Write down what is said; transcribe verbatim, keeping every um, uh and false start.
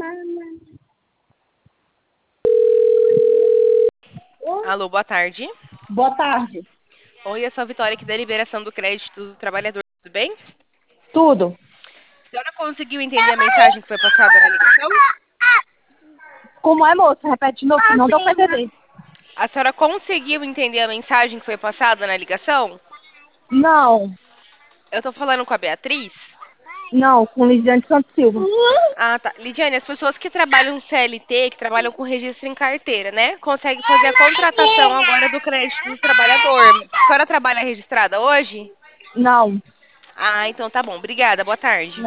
Alô, boa tarde. Boa tarde. Oi, eu sou a Vitória aqui da Liberação do Crédito do Trabalhador, tudo bem? Tudo. A senhora conseguiu entender a mensagem que foi passada na ligação? Como é, moça? Repete de novo, que não deu pra entender. A senhora conseguiu entender a mensagem que foi passada na ligação? Não, Eu tô falando com a Beatriz? não, com Lisiane Santos Silva. Ah, tá. Lidiane, as pessoas que trabalham C L T, que trabalham com registro em carteira, né? Conseguem fazer a contratação agora do crédito do trabalhador. A senhora trabalha registrada hoje? Não. Ah, então tá bom. Obrigada. Boa tarde.